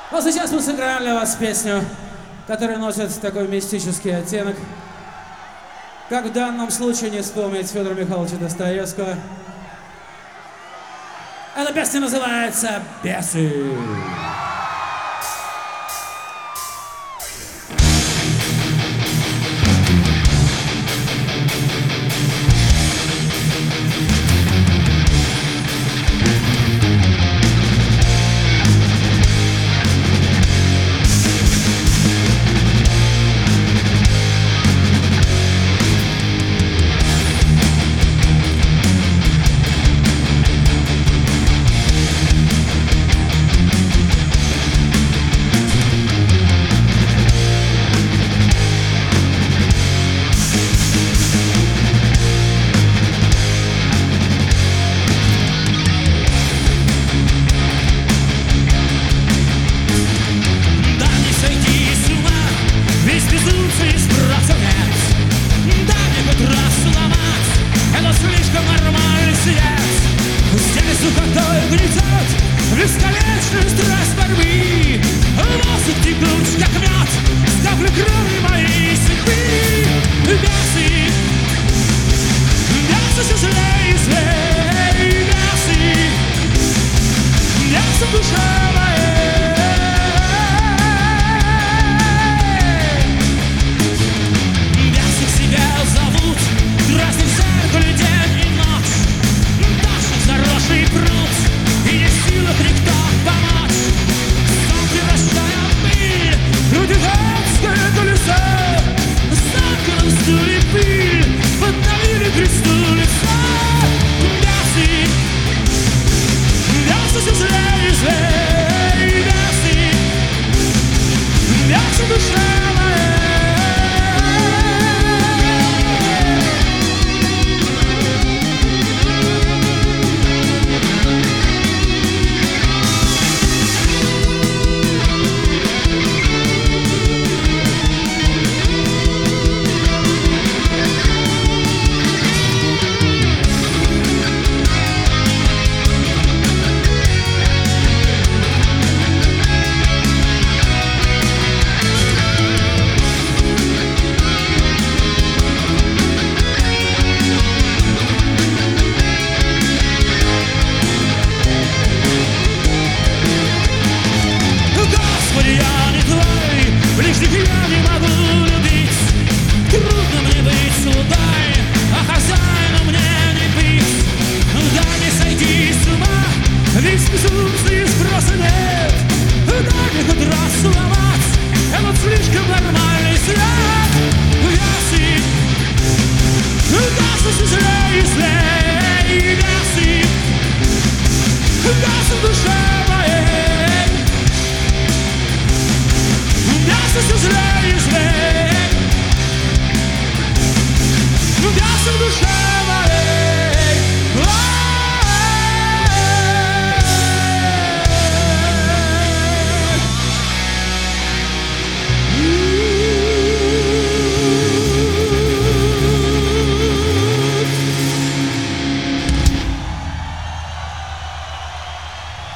Ну, сейчас мы сыграем для вас песню, которая носит такой мистический оттенок. Как в данном случае не вспомнить Федора Михайловича Достоевского. Эта песня называется «Бесы». Бесконечную страсть борьбы, волосы текут, как мед, с капли крови моей судьбы. Бесы, бесы все злее и злее, бесы, бесы в душе моей. Бесы к себе зовут, дразнят в зеркале день и ночь, тащат заросший пруд, и не в силах никто помочь. Сон превращая в пыль людиханское колесо, закрыл стуле пыль, подновили кресту лица. Бесы, бесы все злее и злее, бесы, бесы в душе моей. Ближних я не могу любить, трудно мне быть слугой, а хозяином мне не быть. Дай мне сойти с ума, ведь безумцы спроса нет. Дай мне хоть раз сломать этот слишком нормальный свет. Бесы, бесы все злее и злее, бесы, бесы в душе моей. Бесы все злее и злее, бесы в душе.